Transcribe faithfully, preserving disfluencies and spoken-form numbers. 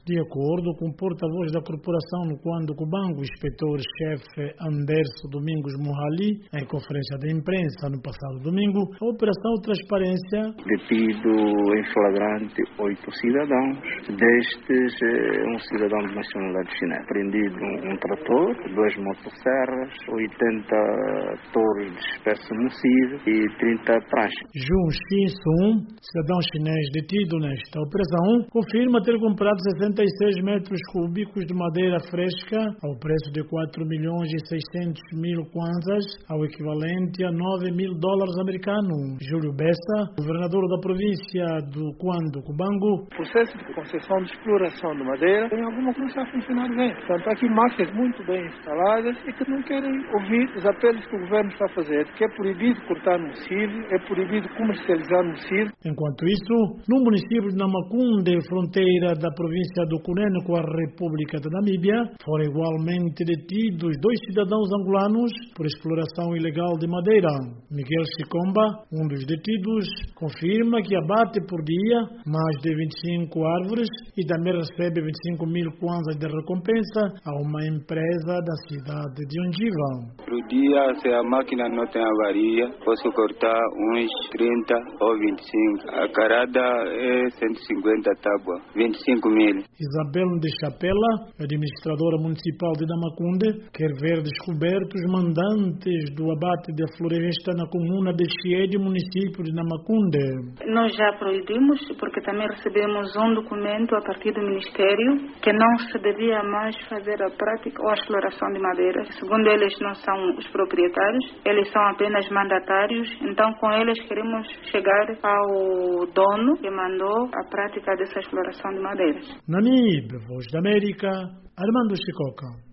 De acordo com o porta-voz da corporação no Cuando Cubango, o inspetor-chefe Anderson Domingos Mohali, em conferência de imprensa no passado domingo, a Operação Transparência detido em flagrante oito cidadãos, destes um cidadão de nacionalidade chinesa. Prendido um trator, duas motosserras, oitenta touros de espécie nociva e trinta pranchas. Jun Xin-sun, cidadão chinês detido nesta operação, confirma ter comprado sessenta e seis metros cúbicos de madeira fresca ao preço de quatro milhões e seiscentos mil kwanzas, ao equivalente a nove mil dólares americanos. Júlio Bessa, governador da província do Cuando Cubango. O processo de concessão de exploração de madeira tem alguma coisa a funcionar bem. Portanto, há aqui máquinas muito bem instaladas e que não querem ouvir os apelos que o governo está a fazer, que é proibido cortar nocivo, é proibido comercializar nocivo. Enquanto isso, no município de Namacunde, fronteira da província do Cunene com a República da Namíbia, foram igualmente detidos dois cidadãos angolanos por exploração ilegal de madeira. Miguel Chikomba, um dos detidos, confirma que abate por dia mais de vinte e cinco árvores e também recebe vinte e cinco mil kwanzas de recompensa a uma empresa da cidade de Ondiva. Por dia, se a máquina não tem avaria, posso cortar uns trinta ou vinte e cinco. A carada é cento e cinquenta tábuas, vinte e cinco mil. Isabel de Chapela, administradora municipal de Namacunde, quer ver descobertos mandantes do abate da floresta na comuna de Chiede, município de Namacunde. Nós já proibimos, porque também recebemos um documento a partir do Ministério que não se devia mais fazer a prática ou a exploração de madeira. Segundo eles, não são os proprietários, eles são apenas mandatários. Então, com eles queremos chegar ao dono que mandou a prática dessa exploração de madeiras. Namíbia, Voz da América, Armando Chicoca.